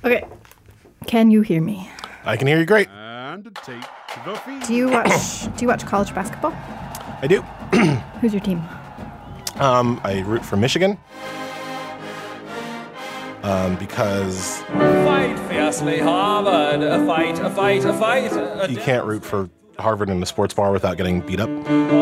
Okay. Can you hear me? I can hear you great. And take the feed. Do you watch college basketball? I do. Who's your team? I root for Michigan. Because Fight fiercely, Harvard. A fight. you can't root for Harvard in a sports bar without getting beat up.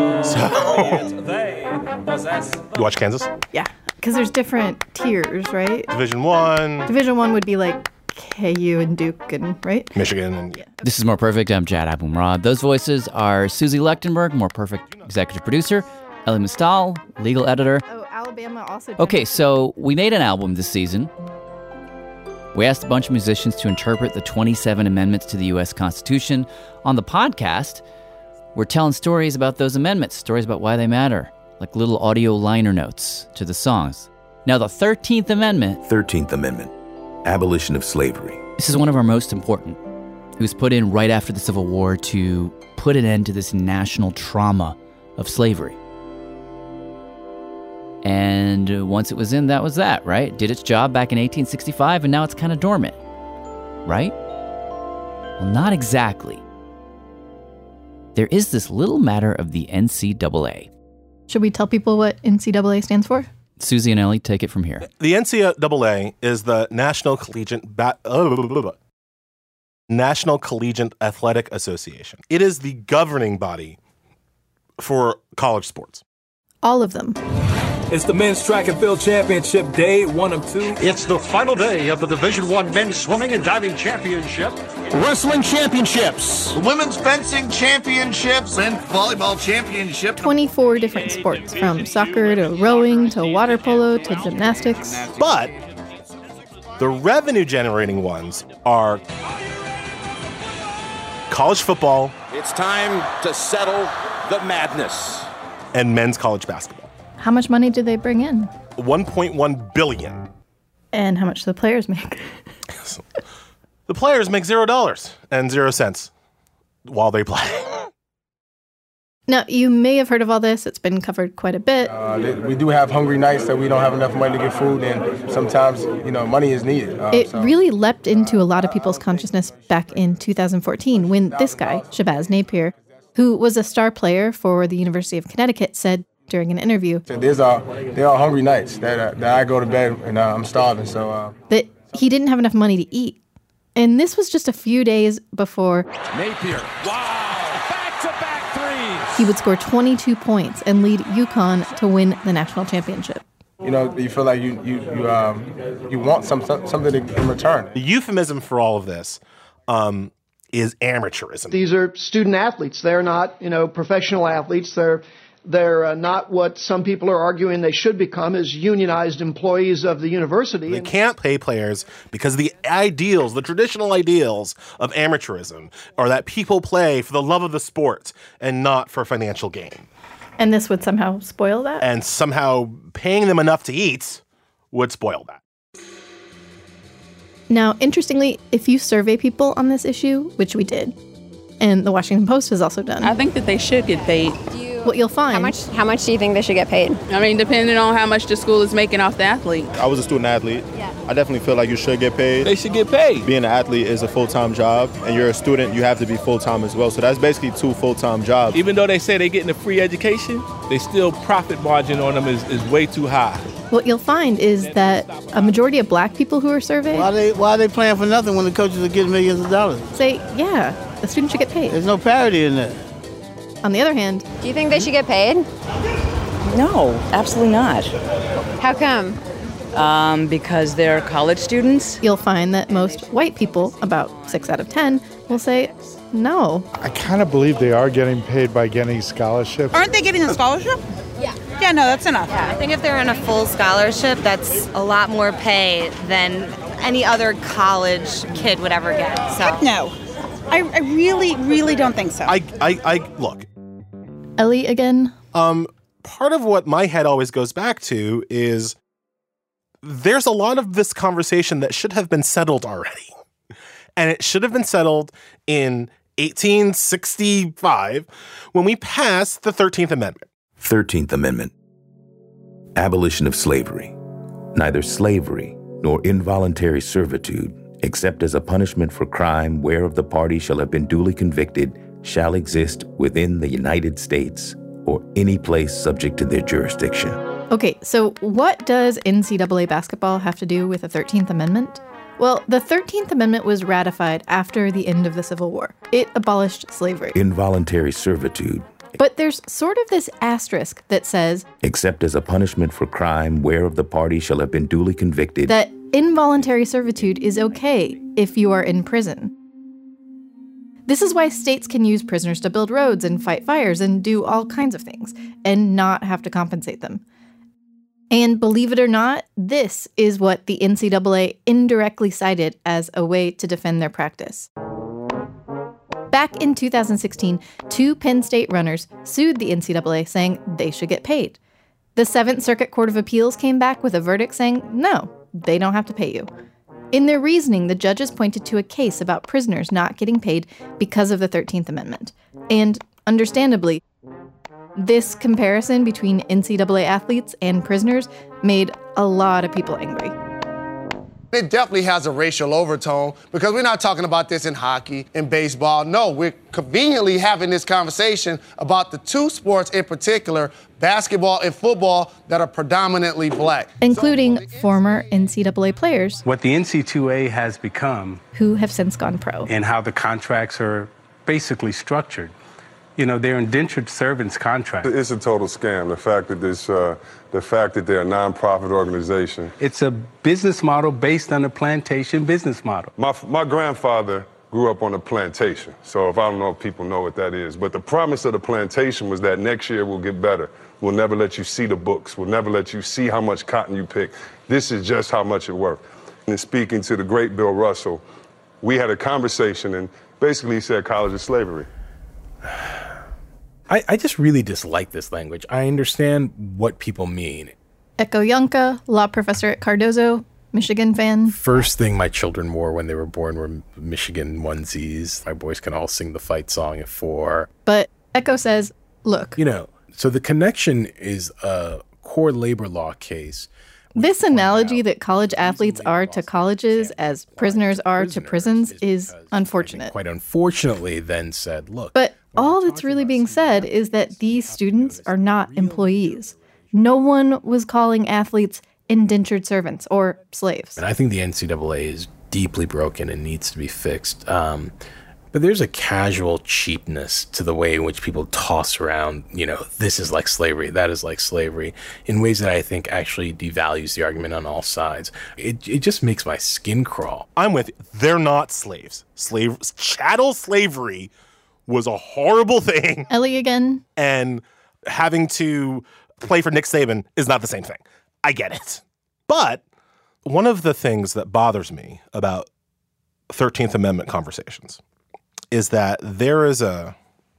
They possess. You watch Kansas? Yeah, because there's different tiers, right? Division I, Division 1 would be like KU and Duke, and right? Michigan, and This is More Perfect. I'm Jad Abumrad. Those voices are Susie Lechtenberg, More Perfect executive producer, Ellie Mistal, legal editor. Oh, Alabama also. Okay, so we made an album this season. We asked a bunch of musicians to interpret the 27 amendments to the U.S. Constitution. On the podcast, we're telling stories about those amendments, stories about why they matter, like little audio liner notes to the songs. Now, the 13th Amendment. 13th Amendment, abolition of slavery. This is one of our most important. It was put in right after the Civil War to put an end to this national trauma of slavery. And once it was in, that was that, right? Did its job back in 1865, and now it's kind of dormant, right? Well, not exactly. There is this little matter of the NCAA. Should we tell people what NCAA stands for? Susie and Ellie, take it from here. the NCAA is the National Collegiate Athletic Association. It is the governing body for college sports. All of them. It's the men's track and field championship, day 1 of 2. It's the final day of the Division I men's swimming and diving championship. Wrestling championships. Women's fencing championships and volleyball championship. 24 different sports, from soccer to rowing to water polo to gymnastics. But the revenue-generating ones are college football. It's time to settle the madness. And men's college basketball. How much money do they bring in? $1.1 billion. And how much do the players make? The players make $0 and 0 cents while they play. Now, you may have heard of all this. It's been covered quite a bit. We do have hungry nights that we don't have enough money to get food, and sometimes, money is needed. It really leapt into a lot of people's consciousness back in 2014 when this guy, Shabazz Napier, who was a star player for the University of Connecticut, said during an interview, there are hungry nights that I go to bed and I'm starving. So that he didn't have enough money to eat. And this was just a few days before Napier. Wow. Back-to-back threes. He would score 22 points and lead UConn to win the national championship. You feel like you want something in return. The euphemism for all of this is amateurism. These are student athletes. They're not, professional athletes. They're not what some people are arguing they should become as unionized employees of the university. They can't pay players because the traditional ideals of amateurism are that people play for the love of the sport and not for financial gain. And this would somehow spoil that? And somehow paying them enough to eat would spoil that. Now, interestingly, if you survey people on this issue, which we did, and the Washington Post has also done. I think that they should get paid. What you'll find. How much do you think they should get paid? I mean, depending on how much the school is making off the athlete. I was a student athlete. Yeah. I definitely feel like you should get paid. They should get paid. Being an athlete is a full-time job, and you're a student, you have to be full-time as well. So that's basically 2 full-time jobs. Even though they say they're getting a free education, they still profit margin on them is way too high. What you'll find is that a majority of black people who are surveyed... Why are they playing for nothing when the coaches are getting millions of dollars? Say, yeah, the student should get paid. There's no parity in that. On the other hand... Do you think they should get paid? No, absolutely not. How come? Because they're college students. You'll find that most white people, about 6 out of 10, will say no. I kind of believe they are getting paid by getting scholarships. Aren't they getting a scholarship? Yeah. Yeah, no, that's enough. Yeah, I think if they're in a full scholarship, that's a lot more pay than any other college kid would ever get. So Heck no. I really, really don't think so. I look. Ellie again? Part of what my head always goes back to is there's a lot of this conversation that should have been settled already. And it should have been settled in 1865 when we passed the 13th Amendment. 13th Amendment, abolition of slavery. Neither slavery nor involuntary servitude except as a punishment for crime whereof the party shall have been duly convicted, shall exist within the United States or any place subject to their jurisdiction. Okay, so what does NCAA basketball have to do with the 13th Amendment? Well, the 13th Amendment was ratified after the end of the Civil War. It abolished slavery. Involuntary servitude. But there's sort of this asterisk that says, except as a punishment for crime whereof the party shall have been duly convicted, that involuntary servitude is okay if you are in prison. This is why states can use prisoners to build roads and fight fires and do all kinds of things, and not have to compensate them. And believe it or not, this is what the NCAA indirectly cited as a way to defend their practice. Back in 2016, 2 Penn State runners sued the NCAA saying they should get paid. The 7th Circuit Court of Appeals came back with a verdict saying, no, they don't have to pay you. In their reasoning, the judges pointed to a case about prisoners not getting paid because of the 13th Amendment. And understandably, this comparison between NCAA athletes and prisoners made a lot of people angry. It definitely has a racial overtone because we're not talking about this in hockey, in baseball. No, we're conveniently having this conversation about the 2 sports in particular, basketball and football, that are predominantly black. Including former NCAA players. What the NCAA has become. Who have since gone pro. And how the contracts are basically structured. You know, they're indentured servants contracts. It's a total scam. The fact that they're a nonprofit organization. It's a business model based on a plantation business model. My grandfather grew up on a plantation, so I don't know if people know what that is. But the promise of the plantation was that next year we'll get better. We'll never let you see the books. We'll never let you see how much cotton you pick. This is just how much it worked. And speaking to the great Bill Russell, we had a conversation, and basically he said college is slavery. I just really dislike this language. I understand what people mean. Echo Yanka, law professor at Cardozo, Michigan fan. First thing my children wore when they were born were Michigan onesies. My boys can all sing the fight song at 4. But Echo says, look. You know, so the connection is a core labor law case. This analogy that college athletes are to colleges as prisoners are to prisons is unfortunate. Quite unfortunately then said, look. But all that's really being said is that these students are not employees. No one was calling athletes indentured servants or slaves. And I think the NCAA is deeply broken and needs to be fixed. But there's a casual cheapness to the way in which people toss around, you know, this is like slavery, that is like slavery, in ways that I think actually devalues the argument on all sides. It just makes my skin crawl. I'm with you. They're not slaves. Chattel slavery was a horrible thing. Ellie again. And having to play for Nick Saban is not the same thing. I get it. But one of the things that bothers me about 13th Amendment conversations is that there is a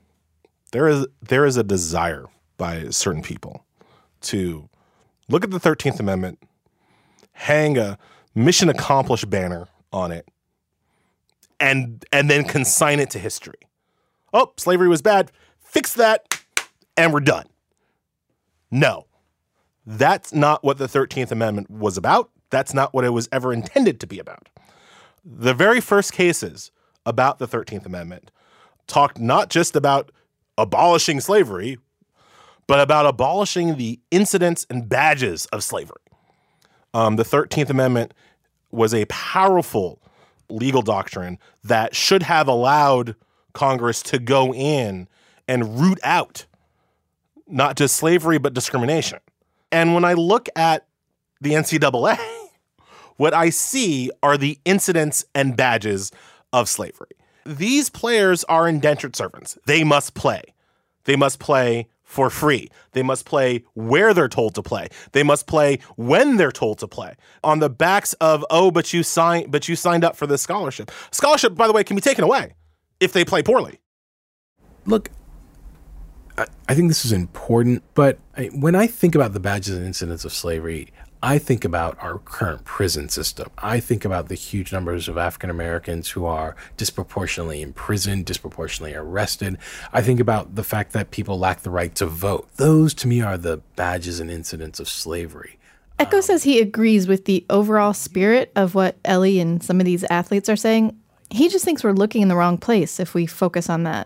desire by certain people to look at the 13th Amendment, hang a mission accomplished banner on it, and then consign it to history. Oh, slavery was bad. Fix that, and we're done. No, that's not what the 13th Amendment was about. That's not what it was ever intended to be about. The very first cases about the 13th Amendment talked not just about abolishing slavery, but about abolishing the incidents and badges of slavery. The 13th Amendment was a powerful legal doctrine that should have allowed Congress to go in and root out not just slavery, but discrimination. And when I look at the NCAA, what I see are the incidents and badges of slavery. These players are indentured servants. They must play. They must play for free. They must play where they're told to play. They must play when they're told to play. On the backs of, but you signed up for this scholarship. Scholarship, by the way, can be taken away if they play poorly. Look, I think this is important, but when I think about the badges and incidents of slavery, I think about our current prison system. I think about the huge numbers of African Americans who are disproportionately imprisoned, disproportionately arrested. I think about the fact that people lack the right to vote. Those, to me, are the badges and incidents of slavery. Echo says he agrees with the overall spirit of what Ellie and some of these athletes are saying. He just thinks we're looking in the wrong place if we focus on that.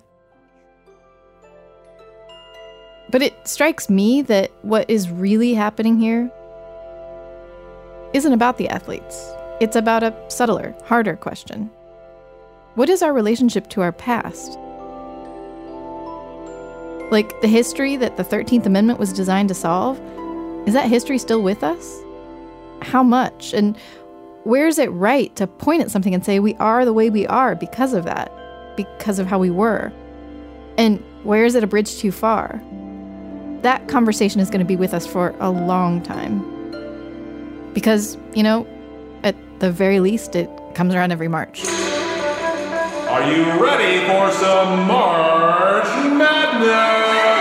But it strikes me that what is really happening here isn't about the athletes. It's about a subtler, harder question. What is our relationship to our past? Like the history that the 13th Amendment was designed to solve? Is that history still with us? How much? And where is it right to point at something and say we are the way we are because of that, because of how we were? And where is it a bridge too far? That conversation is going to be with us for a long time. Because, at the very least, it comes around every March. Are you ready for some March Madness?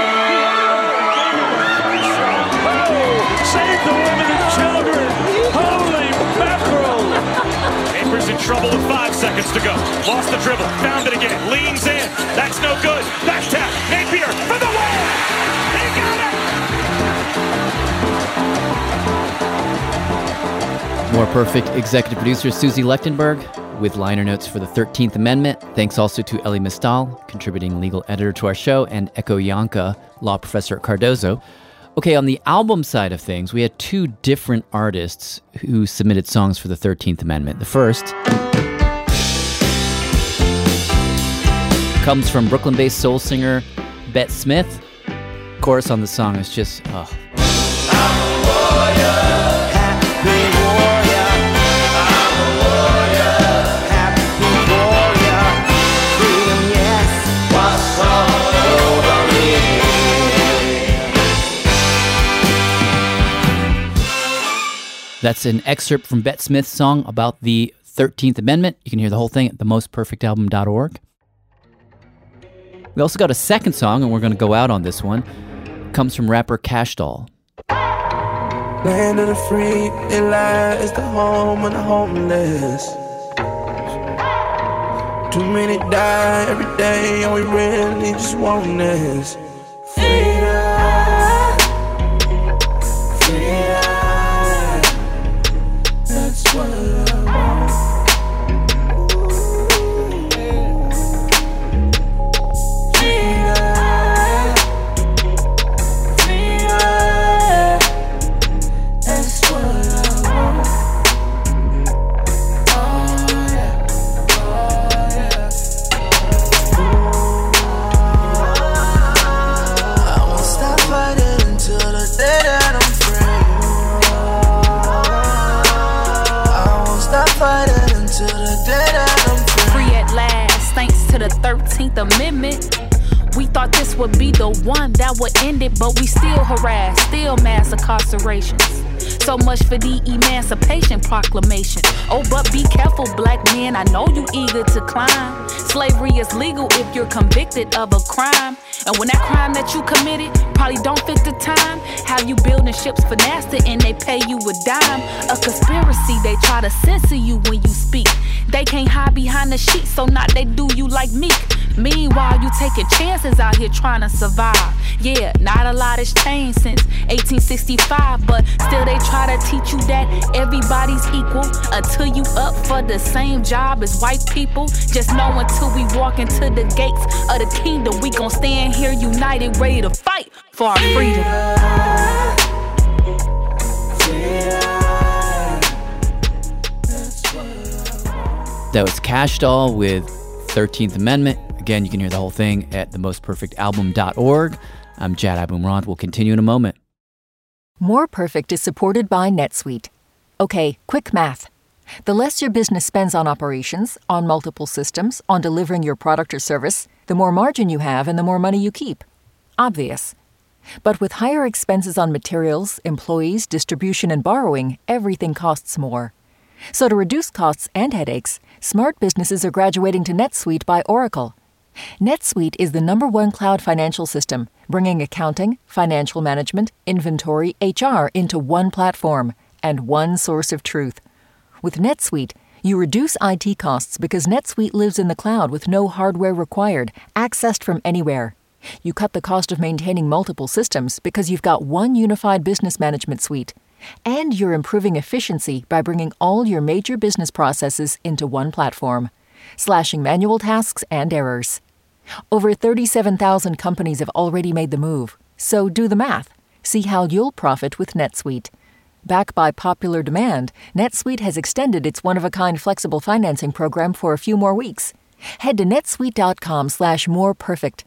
Save the women and children! Holy mackerel! Capers in trouble with 5 seconds to go. Lost the dribble, found it again, leans in. That's no good. Back tap, Napier for the win! He got it! More Perfect executive producer Susie Lechtenberg with liner notes for the 13th Amendment. Thanks also to Elie Mystal, contributing legal editor to our show, and Echo Yanka, law professor at Cardozo. Okay, on the album side of things, we had 2 different artists who submitted songs for the 13th Amendment. The first comes from Brooklyn-based soul singer Bette Smith. Chorus on the song is just, That's an excerpt from Bette Smith's song about the 13th Amendment. You can hear the whole thing at themostperfectalbum.org. We also got a second song, and we're going to go out on this one. It comes from rapper Cash Doll. Land of the free, it lies the home of the homeless. Too many die every day, and we really just want this. That's what I want. That's what I want. Oh yeah, oh yeah. I won't stop fighting until the day that I'm fighting until the day that I'm free at last, thanks to the 13th Amendment. We thought this would be the one that would end it, but we still harass, still mass incarcerations. So much for the Emancipation Proclamation. Oh, but be careful, black men, I know you eager to climb. Slavery is legal if you're convicted of a crime. And when that crime that you committed probably don't fit the time, have you building ships for NASA and they pay you a dime? A conspiracy, they try to censor you when you speak. They can't hide behind the sheets, so not they do you like Meek. Meanwhile, you taking chances out here trying to survive. Yeah, not a lot has changed since 1865, but still they try to teach you that everybody's equal until you up for the same job as white people. Just know until we walk into the gates of the kingdom, we gon' stand here united, ready to fight for our freedom. That was Cash Doll with 13th Amendment. Again, you can hear the whole thing at themostperfectalbum.org. I'm Jad Abumrad. We'll continue in a moment. More Perfect is supported by NetSuite. Okay, quick math. The less your business spends on operations, on multiple systems, on delivering your product or service, the more margin you have and the more money you keep. Obvious. But with higher expenses on materials, employees, distribution, and borrowing, everything costs more. So to reduce costs and headaches, smart businesses are graduating to NetSuite by Oracle. NetSuite is the #1 cloud financial system, bringing accounting, financial management, inventory, HR into one platform and one source of truth. With NetSuite, you reduce IT costs because NetSuite lives in the cloud with no hardware required, accessed from anywhere. You cut the cost of maintaining multiple systems because you've got one unified business management suite. And you're improving efficiency by bringing all your major business processes into one platform, slashing manual tasks and errors. Over 37,000 companies have already made the move, so do the math. See how you'll profit with NetSuite. Backed by popular demand, NetSuite has extended its one-of-a-kind flexible financing program for a few more weeks. Head to netsuite.com/moreperfect.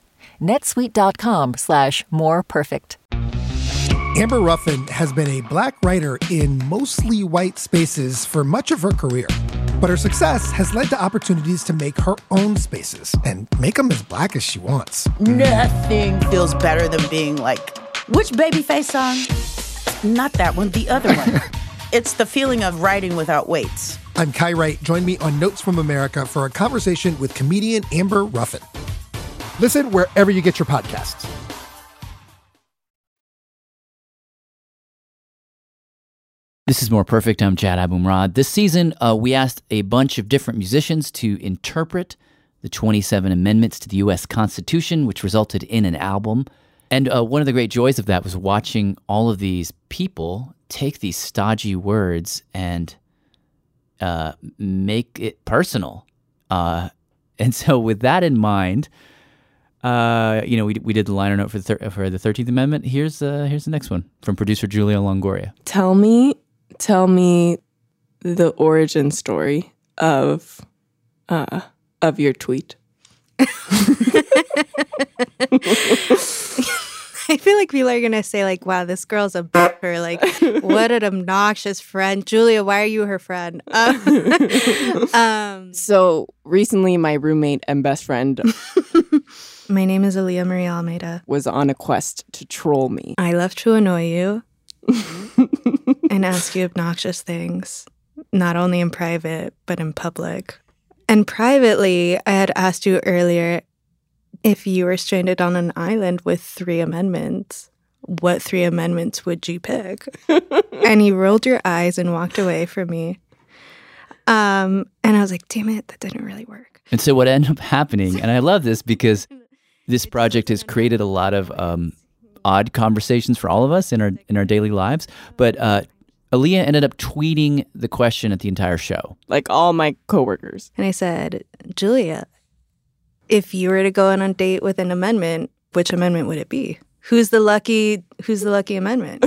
netsuite.com/moreperfect. Amber Ruffin has been a black writer in mostly white spaces for much of her career. But her success has led to opportunities to make her own spaces and make them as black as she wants. Nothing feels better than being like, which Babyface song? Not that one, the other one. It's the feeling of writing without weights. I'm Kai Wright. Join me on Notes from America for a conversation with comedian Amber Ruffin. Listen wherever you get your podcasts. This is More Perfect. I'm Jad Abumrad. This season, we asked a bunch of different musicians to interpret the 27 amendments to the U.S. Constitution, which resulted in an album. And one of the great joys of that was watching all of these people take these stodgy words and make it personal. And so with that in mind, we did the liner note for the 13th Amendment. Here's the next one from producer Julia Longoria. Tell me the origin story of your tweet. I feel like people are going to say, like, wow, this girl's a b***er. Like, what an obnoxious friend. Julia, why are you her friend? So recently, my roommate and best friend... My name is Aaliyah Marie Almeida. ...was on a quest to troll me. I love to annoy you and ask you obnoxious things, not only in private, but in public. And privately, I had asked you earlier, if you were stranded on an island with 3 amendments, what 3 amendments would you pick? And you rolled your eyes and walked away from me. And I was like, damn it, that didn't really work. And so what ended up happening, and I love this because this project has created a lot of odd conversations for all of us in our daily lives. But Aaliyah ended up tweeting the question at the entire show. Like all my coworkers. And I said, Julia, if you were to go on a date with an amendment, which amendment would it be? Who's the lucky amendment?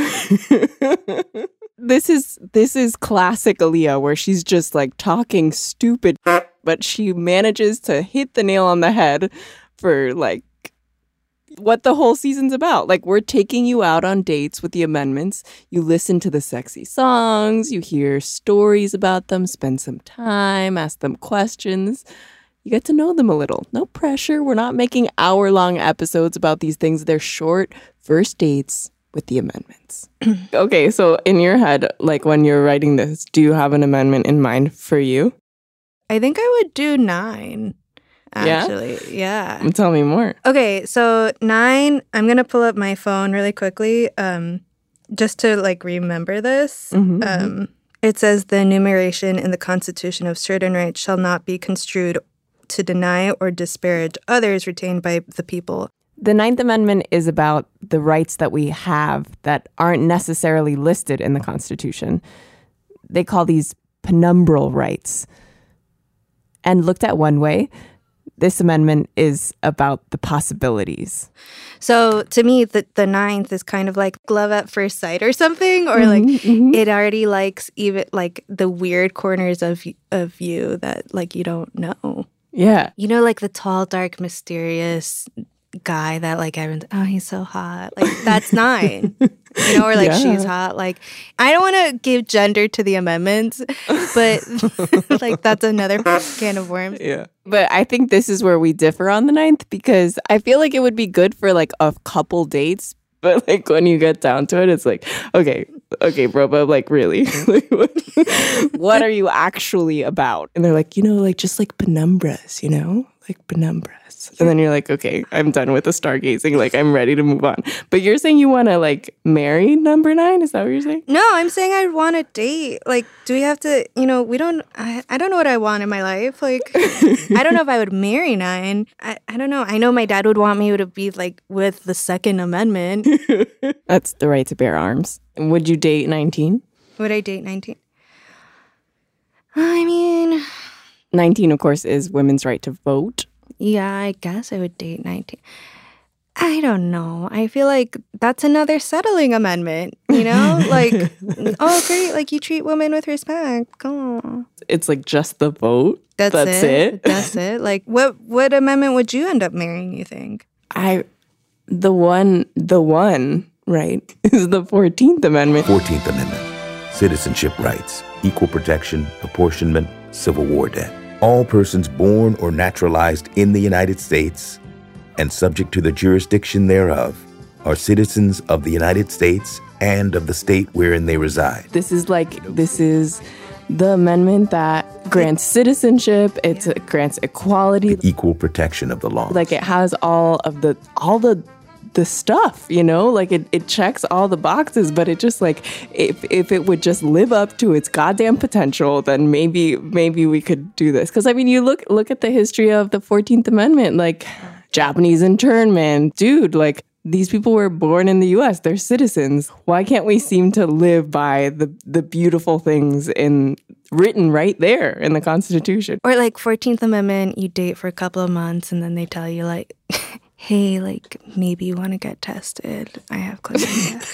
This is classic Aaliyah, where she's just like talking stupid, but she manages to hit the nail on the head for like what the whole season's about. Like, we're taking you out on dates with the amendments. You listen to the sexy songs, you hear stories about them, spend some time, ask them questions. You get to know them a little. No pressure. We're not making hour-long episodes about these things. They're short first dates with the amendments. Okay, so in your head, like when you're writing this, do you have an amendment in mind for you? I think I would do 9, actually. Yeah. Tell me more. Okay, so 9, I'm going to pull up my phone really quickly just to like remember this. It says the enumeration in the Constitution of certain rights shall not be construed to deny or disparage others retained by the people. The 9th Amendment is about the rights that we have that aren't necessarily listed in the Constitution. They call these penumbral rights. And looked at one way, this amendment is about the possibilities. So to me, the 9th is kind of like love at first sight or something, or like it already likes even like the weird corners of you that like you don't know. Yeah. You know, like the tall, dark, mysterious guy that like everyone's, oh, he's so hot. Like that's 9. You know, or like she's hot. Like I don't want to give gender to the amendments, but like that's another can of worms. Yeah. But I think this is where we differ on the 9th, because I feel like it would be good for like a couple dates. But like when you get down to it, it's like, okay, bro, but like really, like, what are you actually about? And they're like, you know, like just like penumbras, you know, like penumbras. And then you're like, okay, I'm done with the stargazing. Like, I'm ready to move on. But you're saying you want to, like, marry number 9? Is that what you're saying? No, I'm saying I want to date. Like, do we have to, I don't know what I want in my life. Like, I don't know if I would marry 9. I don't know. I know my dad would want me to be, like, with the Second Amendment. That's the right to bear arms. Would you date 19? Would I date 19? I mean... 19, of course, is women's right to vote. Yeah, I guess I would date 19. I don't know. I feel like that's another settling amendment, Like, oh, great, like you treat women with respect. Oh. It's like just the vote. That's it. That's it. Like, what amendment would you end up marrying, you think? The one, right, is the 14th Amendment. 14th Amendment. Citizenship rights, equal protection, apportionment, Civil War debt. All persons born or naturalized in the United States and subject to the jurisdiction thereof are citizens of the United States and of the state wherein they reside. This is the amendment that grants citizenship. It grants equality, the equal protection of the law. Like, it has all the stuff, like it checks all the boxes, but it just like, if it would just live up to its goddamn potential, then maybe we could do this. Because I mean, you look at the history of the 14th Amendment, like Japanese internment, dude, like these people were born in the US, they're citizens. Why can't we seem to live by the beautiful things written right there in the Constitution? Or like 14th Amendment, you date for a couple of months and then they tell you like, hey, like, maybe you want to get tested. I have chlamydia.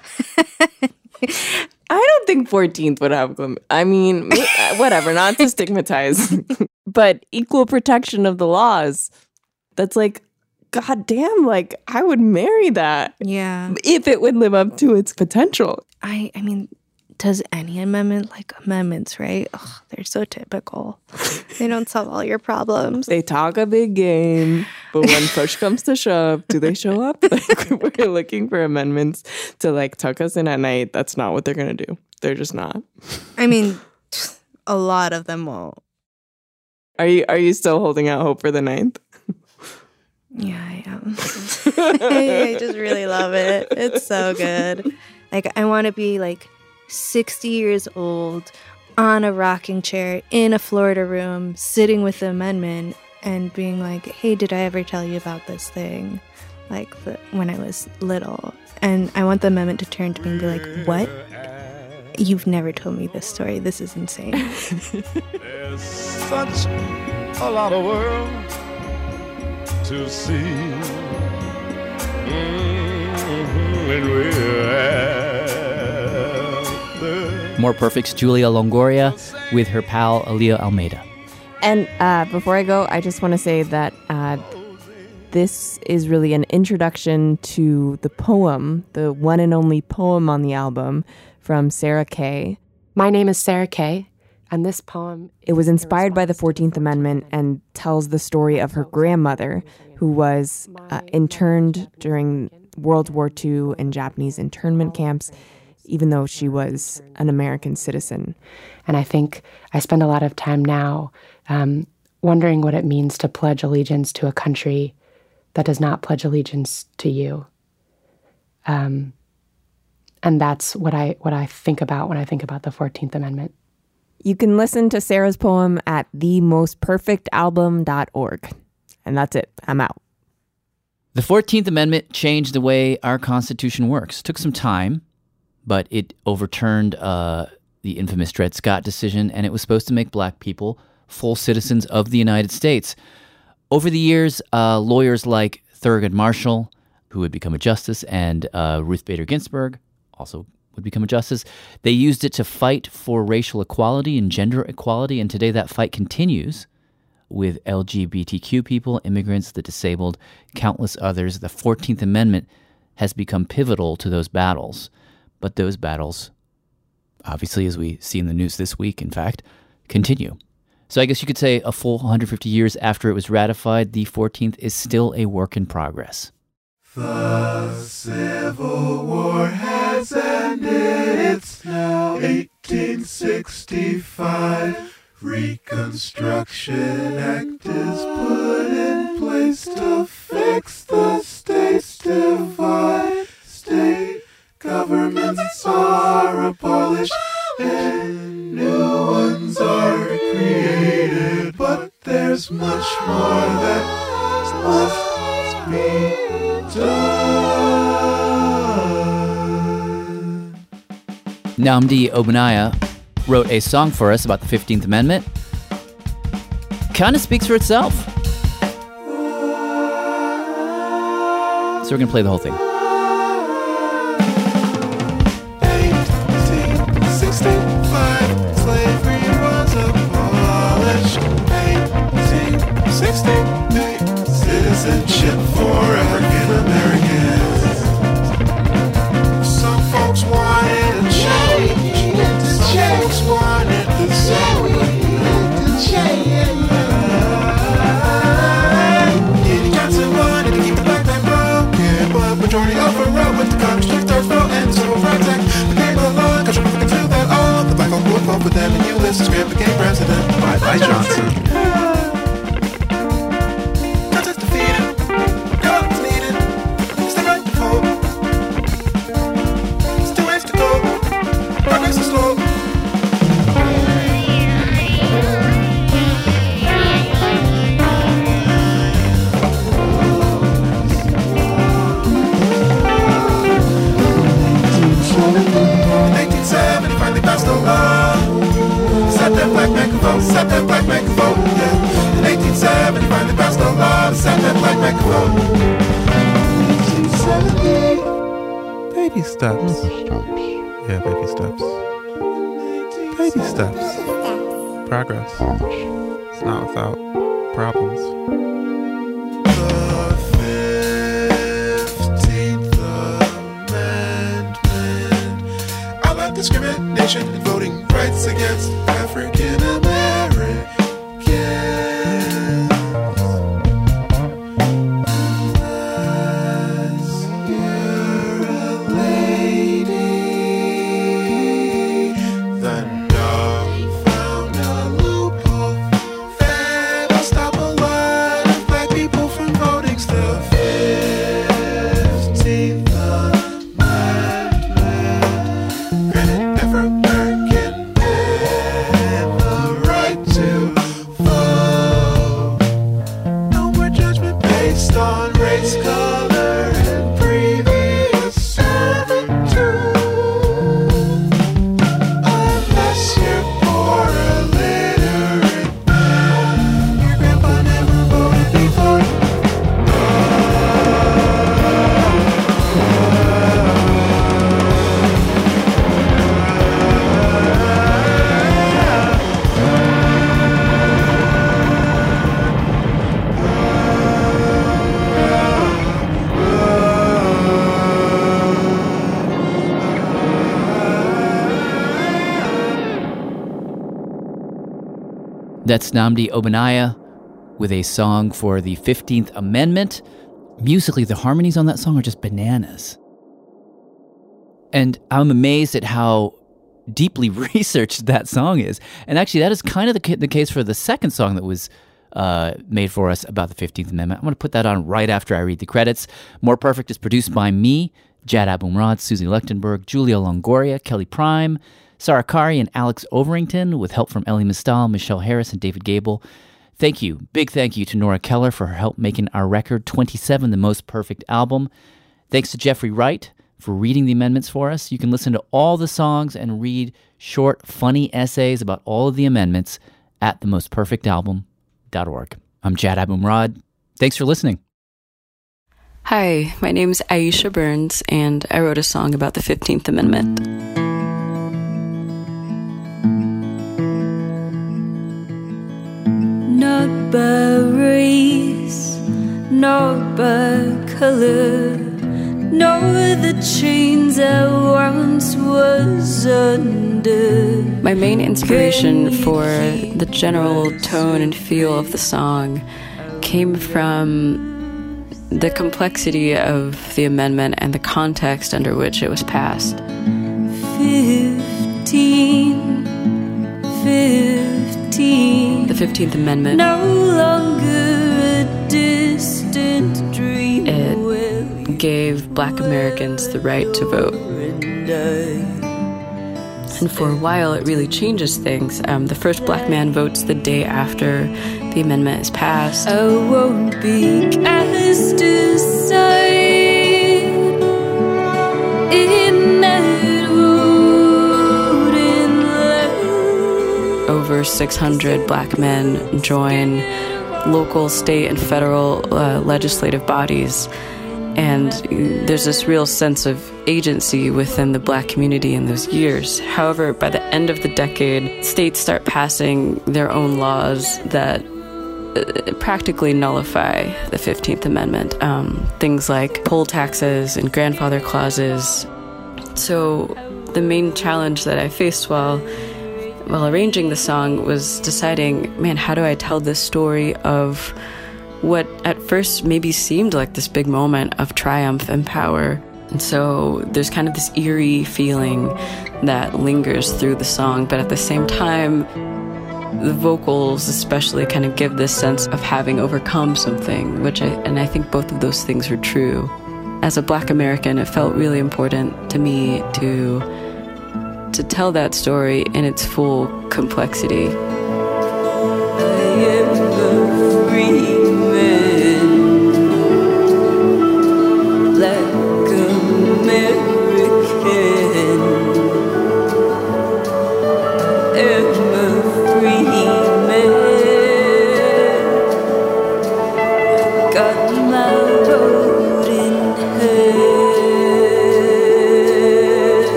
I don't think 14th would have chlamydia. I mean, whatever, not to stigmatize. But equal protection of the laws, that's like, goddamn, like, I would marry that. Yeah. If it would live up to its potential. I mean, does any amendment, like amendments, right? Ugh, they're so typical. They don't solve all your problems. They talk a big game, but when push comes to shove, do they show up? Like, we're looking for amendments to like tuck us in at night. That's not what they're going to do. They're just not. I mean, a lot of them won't. Are you still holding out hope for the 9th? Yeah, I am. I just really love it. It's so good. Like, I want to be like 60 years old on a rocking chair in a Florida room, sitting with the amendment and being like, hey, did I ever tell you about this thing? Like when I was little. And I want the amendment to turn to me and be like, what? You've never told me this story. This is insane. There's such a lot of world to see. And we're More Perfect's Julia Longoria with her pal Aaliyah Almeida. And before I go, I just want to say that this is really an introduction to the poem, the one and only poem on the album from Sarah Kay. My name is Sarah Kay, and this poem... It was inspired by the 14th Amendment and tells the story of her grandmother, who was interned during World War II in Japanese internment camps, even though she was an American citizen. And I think I spend a lot of time now wondering what it means to pledge allegiance to a country that does not pledge allegiance to you. And that's what I think about when I think about the 14th Amendment. You can listen to Sarah's poem at themostperfectalbum.org. And that's it. I'm out. The 14th Amendment changed the way our Constitution works. It took some time, but it overturned the infamous Dred Scott decision, and it was supposed to make black people full citizens of the United States. Over the years, lawyers like Thurgood Marshall, who would become a justice, and Ruth Bader Ginsburg, also would become a justice, they used it to fight for racial equality and gender equality, and today that fight continues with LGBTQ people, immigrants, the disabled, countless others. The 14th Amendment has become pivotal to those battles. But those battles, obviously, as we see in the news this week, in fact, continue. So I guess you could say a full 150 years after it was ratified, the 14th is still a work in progress. The Civil War has ended. It's now 1865. Reconstruction Act is put in place to fix the state's divide. State governments are abolished and new ones are created. But there's much more that must be done. Nnamdi Ogbonnaya wrote a song for us about the 15th Amendment. Kind of speaks for itself. So we're going to play the whole thing. 1865, slavery was abolished. 1868, citizenship for African Americans. Some folks wanted a change. Some folks wanted the same. Any Johnson wanted to keep the black man broken, but majority overrode with the Congress Third Vote and the Civil Rights Act became a law. Cause you're looking through that all. The black folk would vote for them, and Ulysses Grant became president. Bye-bye, Johnson. Contest defeated. God was needed. It's the right to vote. Still ways to go. Progress is slow. 1870 finally passed a law. Set that black man can vote. Set that black man can vote. Yeah. In 1870 finally passed a law. Set that black man can vote. 1870. Baby steps. Yeah, baby steps. Baby steps. Progress. It's not without problems. Discrimination and voting rights against African Americans. Unless you're a lady, the dog found a loophole that'll stop a lot of black people from voting. The 15th African man the right to vote. No more judgment based on race, color, and previous servitude. Unless you're poor or illiterate, your grandpa never voted before. That's Nnamdi Ogbonnaya with a song for the 15th Amendment. Musically, the harmonies on that song are just bananas. And I'm amazed at how deeply researched that song is. And actually, that is kind of the case for the second song that was made for us about the 15th Amendment. I'm going to put that on right after I read the credits. More Perfect is produced by me, Jad Abumrad, Susie Lechtenberg, Julia Longoria, Kelly Prime, Sarah Kari, and Alex Overington, with help from Ellie Mistal, Michelle Harris, and David Gable. Thank you, big thank you to Nora Keller for her help making our record 27 the most perfect album. Thanks to Jeffrey Wright for reading the amendments for us. You can listen to all the songs and read short, funny essays about all of the amendments at themostperfectalbum.org. I'm Jad Abumrad. Thanks for listening. Hi, my name is Aisha Burns, and I wrote a song about the 15th Amendment. Not by race, not by color, nor the chains I once was under. My main inspiration for the general tone and feel of the song came from the complexity of the amendment and the context under which it was passed. 15 15th Amendment. No longer a distant dream. It gave Black Americans the right to vote. And for a while, it really changes things. The first Black man votes the day after the amendment is passed. I won't be cast aside in that wooden land. Over 600 Black men join local, state, and federal legislative bodies. And there's this real sense of agency within the Black community in those years. However, by the end of the decade, states start passing their own laws that practically nullify the 15th Amendment. Things like poll taxes and grandfather clauses. So the main challenge that I faced while arranging the song was deciding, man, how do I tell this story of what at first maybe seemed like this big moment of triumph and power. And so there's kind of this eerie feeling that lingers through the song, but at the same time, the vocals especially kind of give this sense of having overcome something, and I think both of those things are true. As a Black American, it felt really important to me to tell that story in its full complexity. I am free.